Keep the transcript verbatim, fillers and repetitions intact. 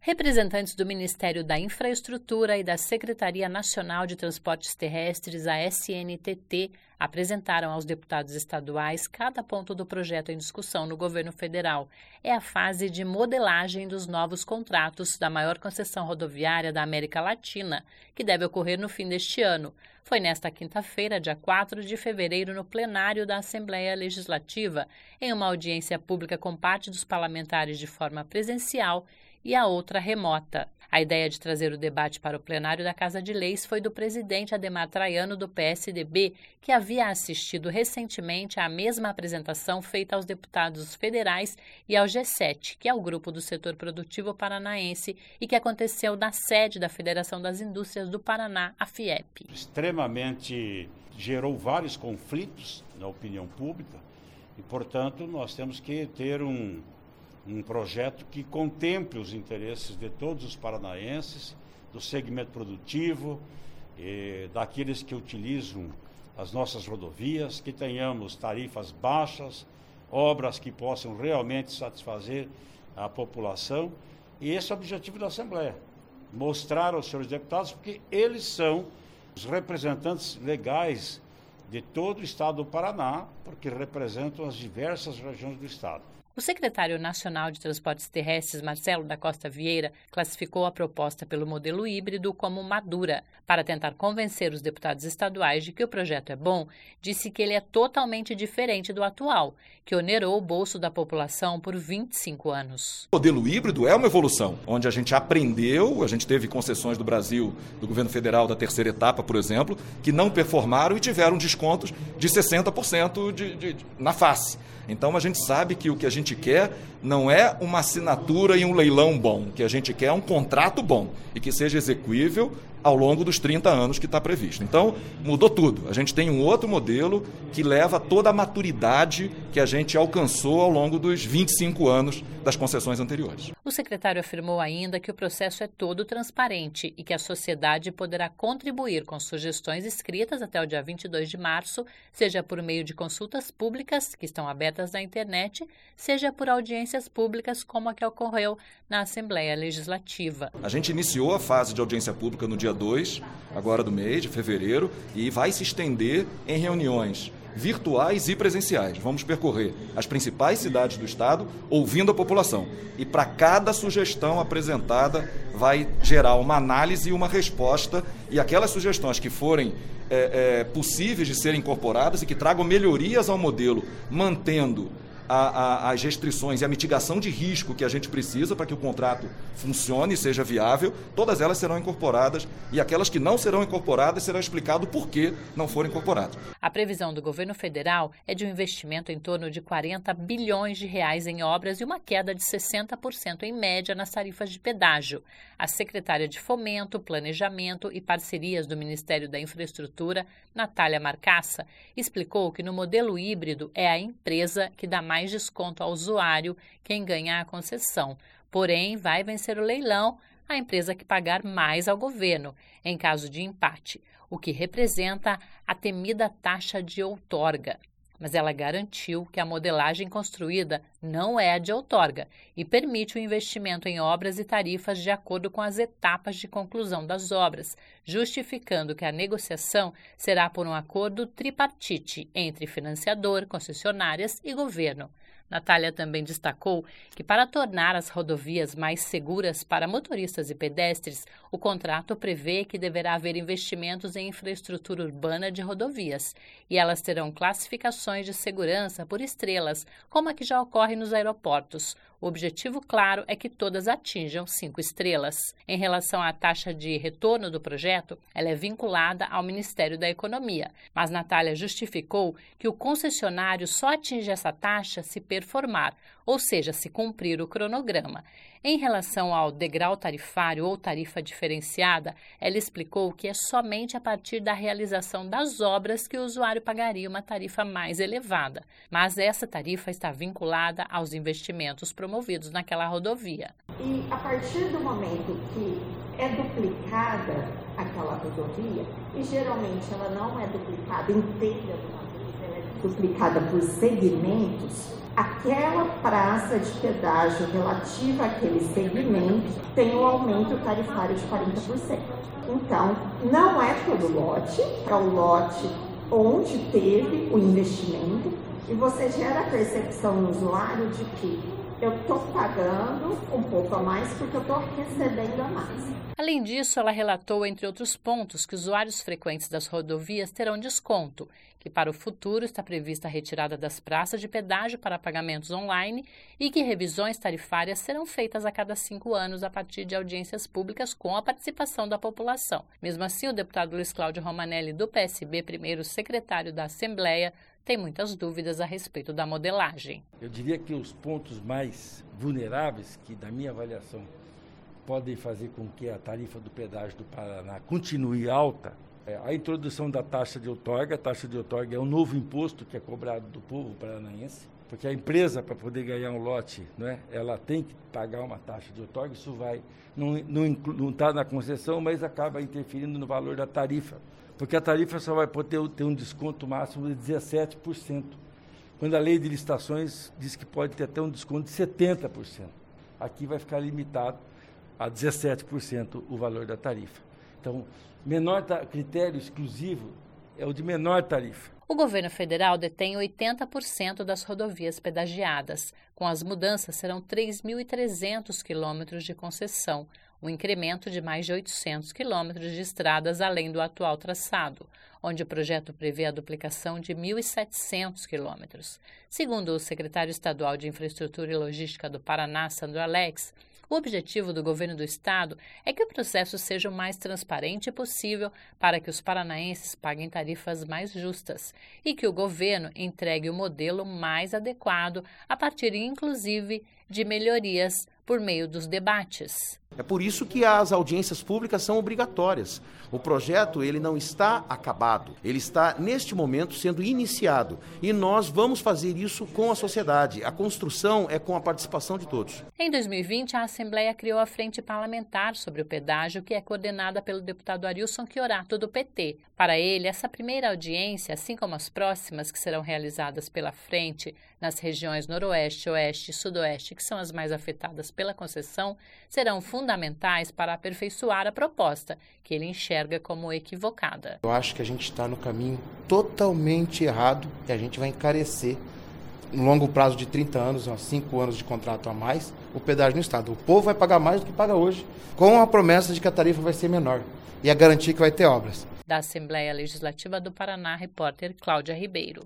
Representantes do Ministério da Infraestrutura e da Secretaria Nacional de Transportes Terrestres, a S N T T, apresentaram aos deputados estaduais cada ponto do projeto em discussão no governo federal. É a fase de modelagem dos novos contratos da maior concessão rodoviária da América Latina, que deve ocorrer no fim deste ano. Foi nesta quinta-feira, dia quatro de fevereiro, no plenário da Assembleia Legislativa, em uma audiência pública com parte dos parlamentares de forma presencial e a outra remota. A ideia de trazer o debate para o plenário da Casa de Leis foi do presidente Adhemar Traiano, do P S D B, que havia assistido recentemente à mesma apresentação feita aos deputados federais e ao G sete, que é o grupo do setor produtivo paranaense e que aconteceu na sede da Federação das Indústrias do Paraná, a FIEP. Extremamente gerou vários conflitos na opinião pública e, portanto, nós temos que ter um um projeto que contemple os interesses de todos os paranaenses, do segmento produtivo, eh, daqueles que utilizam as nossas rodovias, que tenhamos tarifas baixas, obras que possam realmente satisfazer a população. E esse é o objetivo da Assembleia, mostrar aos senhores deputados, porque eles são os representantes legais de todo o estado do Paraná, porque representam as diversas regiões do estado. O secretário nacional de Transportes Terrestres, Marcelo da Costa Vieira, classificou a proposta pelo modelo híbrido como madura. Para tentar convencer os deputados estaduais de que o projeto é bom, disse que ele é totalmente diferente do atual, que onerou o bolso da população por vinte e cinco anos. O modelo híbrido é uma evolução, onde a gente aprendeu, a gente teve concessões do Brasil, do governo federal da terceira etapa, por exemplo, que não performaram e tiveram descontos de sessenta por cento de, de, de, na face. Então a gente sabe que o que a gente quer não é uma assinatura e um leilão bom, o que a gente quer é um contrato bom e que seja execuível ao longo dos trinta anos que está previsto. Então, mudou tudo. A gente tem um outro modelo que leva toda a maturidade que a gente alcançou ao longo dos vinte e cinco anos das concessões anteriores. O secretário afirmou ainda que o processo é todo transparente e que a sociedade poderá contribuir com sugestões escritas até o dia vinte e dois de março, seja por meio de consultas públicas, que estão abertas na internet, seja por audiências públicas, como a que ocorreu na Assembleia Legislativa. A gente iniciou a fase de audiência pública no dia dois, agora do mês de fevereiro, e vai se estender em reuniões virtuais e presenciais. Vamos percorrer as principais cidades do estado, ouvindo a população. E para cada sugestão apresentada, vai gerar uma análise e uma resposta, e aquelas sugestões que forem é, é, possíveis de serem incorporadas e que tragam melhorias ao modelo, mantendo A, a, as restrições e a mitigação de risco que a gente precisa para que o contrato funcione e seja viável, todas elas serão incorporadas e aquelas que não serão incorporadas será explicado por que não foram incorporadas. A previsão do governo federal é de um investimento em torno de quarenta bilhões de reais em obras e uma queda de sessenta por cento em média nas tarifas de pedágio. A secretária de Fomento, Planejamento e Parcerias do Ministério da Infraestrutura, Natália Marcassa, explicou que no modelo híbrido é a empresa que dá mais desconto ao usuário quem ganhar a concessão. Porém, vai vencer o leilão a empresa que pagar mais ao governo, em caso de empate, o que representa a temida taxa de outorga. Mas ela garantiu que a modelagem construída não é a de outorga e permite o investimento em obras e tarifas de acordo com as etapas de conclusão das obras, justificando que a negociação será por um acordo tripartite entre financiador, concessionárias e governo. Natália também destacou que, para tornar as rodovias mais seguras para motoristas e pedestres, o contrato prevê que deverá haver investimentos em infraestrutura urbana de rodovias, e elas terão classificações de segurança por estrelas, como a que já ocorre nos aeroportos. O objetivo, claro, é que todas atinjam cinco estrelas. Em relação à taxa de retorno do projeto, ela é vinculada ao Ministério da Economia, mas Natália justificou que o concessionário só atinge essa taxa se performar, ou seja, se cumprir o cronograma. Em relação ao degrau tarifário ou tarifa diferenciada, ela explicou que é somente a partir da realização das obras que o usuário pagaria uma tarifa mais elevada, mas essa tarifa está vinculada aos investimentos promovidos naquela rodovia. E a partir do momento que é duplicada aquela rodovia, e geralmente ela não é duplicada inteira de uma vez, ela é duplicada por segmentos, aquela praça de pedágio relativa àquele segmento tem um aumento tarifário de quarenta por cento. Então, não é todo lote, é o lote onde teve o investimento e você gera a percepção no usuário de que eu estou pagando um pouco a mais porque eu estou recebendo a mais. Além disso, ela relatou, entre outros pontos, que usuários frequentes das rodovias terão desconto, que para o futuro está prevista a retirada das praças de pedágio para pagamentos online e que revisões tarifárias serão feitas a cada cinco anos a partir de audiências públicas com a participação da população. Mesmo assim, o deputado Luiz Cláudio Romanelli, do P S B, primeiro secretário da Assembleia, tem muitas dúvidas a respeito da modelagem. Eu diria que os pontos mais vulneráveis, que na minha avaliação podem fazer com que a tarifa do pedágio do Paraná continue alta, é a introdução da taxa de outorga. A taxa de outorga é um novo imposto que é cobrado do povo paranaense, porque a empresa, para poder ganhar um lote, não é, ela tem que pagar uma taxa de outorga. Isso vai, não está não, não na concessão, mas acaba interferindo no valor da tarifa, porque a tarifa só vai poder ter um desconto máximo de dezessete por cento, quando a lei de licitações diz que pode ter até um desconto de setenta por cento. Aqui vai ficar limitado a dezessete por cento o valor da tarifa. Então, menor critério exclusivo é o de menor tarifa. O governo federal detém oitenta por cento das rodovias pedagiadas. Com as mudanças, serão três mil e trezentos quilômetros de concessão, um incremento de mais de oitocentos quilômetros de estradas além do atual traçado, onde o projeto prevê a duplicação de mil e setecentos quilômetros. Segundo o secretário estadual de Infraestrutura e Logística do Paraná, Sandro Alex, o objetivo do governo do estado é que o processo seja o mais transparente possível para que os paranaenses paguem tarifas mais justas e que o governo entregue o modelo mais adequado a partir, inclusive, de melhorias por meio dos debates. É por isso que as audiências públicas são obrigatórias. O projeto ele não está acabado, ele está neste momento sendo iniciado e nós vamos fazer isso com a sociedade. A construção é com a participação de todos. Em dois mil e vinte, a Assembleia criou a Frente Parlamentar sobre o Pedágio, que é coordenada pelo deputado Arilson Chiorato, do P T. Para ele, essa primeira audiência, assim como as próximas que serão realizadas pela Frente nas regiões Noroeste, Oeste e Sudoeste, que são as mais afetadas pela concessão, serão fundamentais para aperfeiçoar a proposta, que ele enxerga como equivocada. Eu acho que a gente está no caminho totalmente errado e a gente vai encarecer, no longo prazo de trinta anos, cinco anos de contrato a mais, o pedágio no estado. O povo vai pagar mais do que paga hoje, com a promessa de que a tarifa vai ser menor e a garantia que vai ter obras. Da Assembleia Legislativa do Paraná, repórter Cláudia Ribeiro.